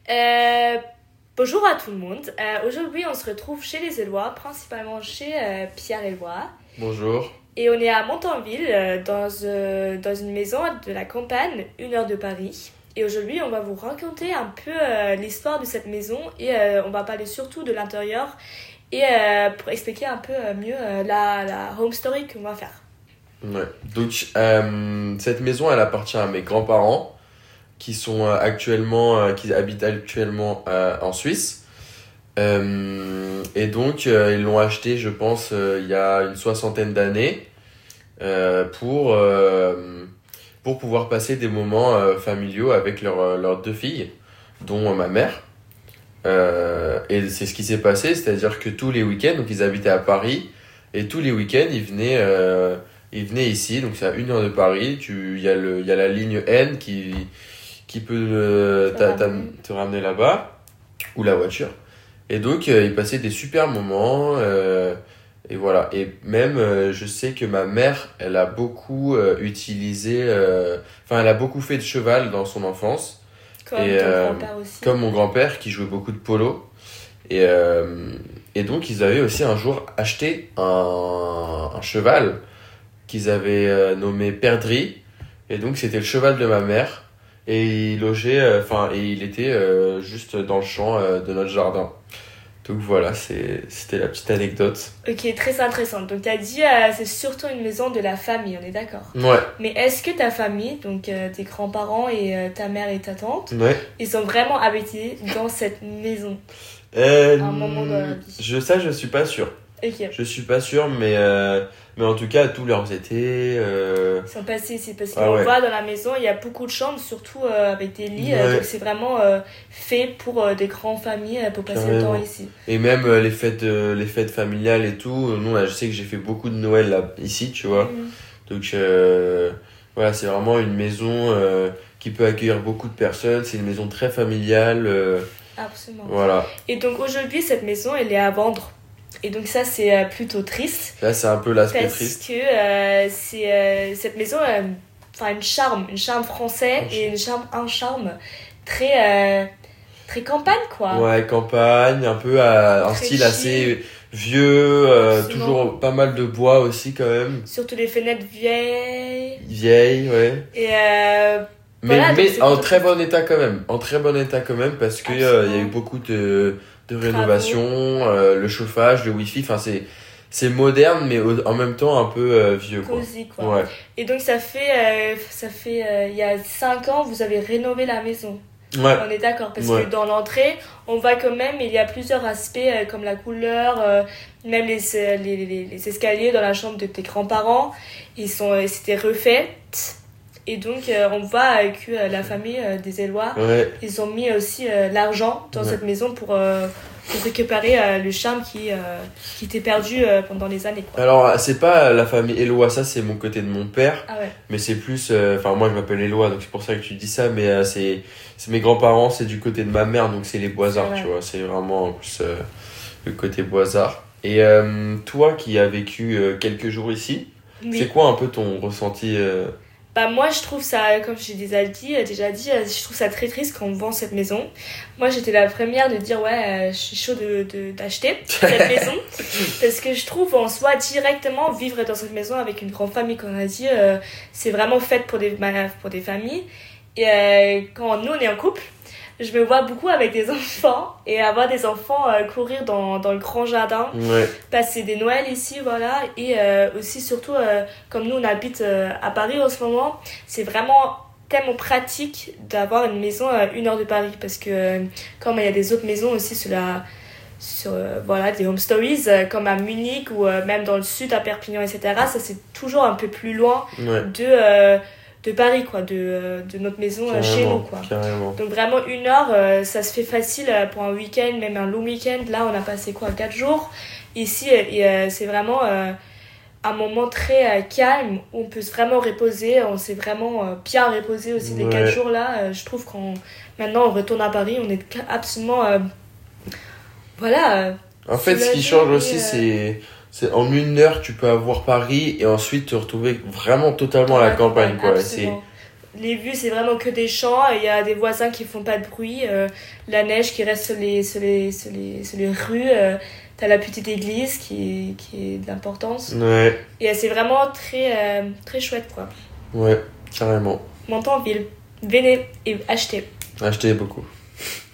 Euh, Bonjour à tout le monde. Aujourd'hui, on se retrouve chez les Élois, principalement chez Pierre Élois. Bonjour. Et on est à Montanville, dans une maison de la campagne, 1 heure de Paris. Et aujourd'hui, on va vous raconter un peu l'histoire de cette maison et on va parler surtout de l'intérieur et pour expliquer un peu mieux la home story qu'on va faire. Ouais. Donc, cette maison, elle appartient à mes grands-parents qui habitent actuellement en Suisse. Et donc, ils l'ont acheté, je pense, il y a une 60aine d'années pour pouvoir passer des moments familiaux avec leurs 2 filles, dont ma mère. Et c'est ce qui s'est passé, c'est-à-dire que tous les week-ends, donc ils habitaient à Paris, et tous les week-ends, ils venaient ici, donc c'est à 1 heure de Paris. Il y a la ligne N qui peut te ramener là-bas, ou la voiture. Et donc, ils passaient des super moments, et voilà. Et même, je sais que ma mère, elle a beaucoup elle a beaucoup fait de cheval dans son enfance. Comme ton grand-père aussi. Comme mon grand-père qui jouait beaucoup de polo. Et donc, ils avaient aussi un jour acheté un cheval qu'ils avaient nommé Perdrix. Et donc, c'était le cheval de ma mère. Et il était juste dans le champ de notre jardin. Donc voilà, c'était la petite anecdote. Ok, très intéressant. Donc tu as dit c'est surtout une maison de la famille, on est d'accord? Ouais. Mais est-ce que ta famille, donc tes grands-parents et ta mère et ta tante, Ouais. ils ont vraiment habité dans cette maison à un moment dans leur vie? Je suis pas sûr. Ok. Je suis pas sûr, mais en tout cas, tous leurs étés... Ils sont passés ici parce qu'on voit dans la maison, il y a beaucoup de chambres, surtout avec des lits. Ouais. Donc c'est vraiment fait pour des grandes familles pour passer Carrément. le temps ici. Et même les fêtes familiales et tout. Nous, là, je sais que j'ai fait beaucoup de Noël là, ici, tu vois. Donc voilà, c'est vraiment une maison qui peut accueillir beaucoup de personnes. C'est une maison très familiale. Absolument. Voilà. Et donc aujourd'hui, cette maison, elle est à vendre. Et donc ça, c'est plutôt triste. Là, c'est un peu l'aspect parce triste. Que cette maison a une charme français et un charme très campagne, quoi. Ouais, campagne, un peu un style chill. assez vieux, toujours pas mal de bois aussi quand même. Surtout les fenêtres vieilles. Vieilles, ouais. Et Mais en plutôt très bon état quand même. En très bon état quand même parce que il y a eu beaucoup de rénovation, le chauffage, le wifi, enfin c'est moderne mais en même temps un peu vieux, quoi. cosy, quoi. Ouais. Et donc ça fait il y a 5 ans, vous avez rénové la maison. Ouais. On est d'accord parce Ouais. que dans l'entrée, on voit quand même il y a plusieurs aspects comme la couleur, même les escaliers dans la chambre de tes grands-parents, c'était refait. Et donc on voit que la famille des Élois, Ouais. ils ont mis aussi l'argent dans cette maison pour récupérer le charme qui était perdu pendant les années, quoi. Alors, c'est pas la famille Éloi, ça c'est mon côté de mon père, Ah ouais. mais c'est plus moi je m'appelle Éloi donc c'est pour ça que tu dis ça, mais c'est mes grands-parents, c'est du côté de ma mère, donc c'est les Boisards, C'est tu vrai. vois, c'est vraiment en plus le côté Boisard. Et toi qui as vécu quelques jours ici, Oui. c'est quoi un peu ton ressenti Bah moi je trouve ça, comme j'ai déjà dit, je trouve ça très triste quand on vend cette maison. Moi j'étais la première de dire ouais, je suis chaud d'acheter cette maison parce que je trouve en soi directement vivre dans cette maison avec une grande famille, comme on a dit, c'est vraiment fait pour des familles. Et quand nous on est en couple, je me vois beaucoup avec des enfants et avoir des enfants courir dans le grand jardin, Ouais. passer des Noëls ici, voilà. Et aussi, surtout, comme nous, on habite à Paris en ce moment, c'est vraiment tellement pratique d'avoir une maison à 1 heure de Paris. Parce que comme il y a des autres maisons aussi des home stories, comme à Munich ou même dans le sud, à Perpignan, etc., ça c'est toujours un peu plus loin Ouais. de Paris, quoi, de notre maison chez nous, quoi. Carrément. Donc vraiment 1 heure, ça se fait facile pour un week-end, même un long week-end. Là, on a passé 4 jours ici et c'est vraiment un moment très calme où on peut vraiment reposer. On s'est vraiment bien reposé aussi les 4 jours là. Je trouve maintenant on retourne à Paris, on est absolument En fait, ce qui change aussi, c'est en 1 heure, tu peux avoir Paris et ensuite te retrouver vraiment totalement à la campagne, quoi. Absolument. les vues, c'est vraiment que des champs. Il y a des voisins qui font pas de bruit. La neige qui reste sur les rues. T'as la petite église qui est d'importance. Ouais. Et c'est vraiment très, très chouette, quoi. Ouais, carrément. Menton en ville. Venez et achetez. Achetez beaucoup.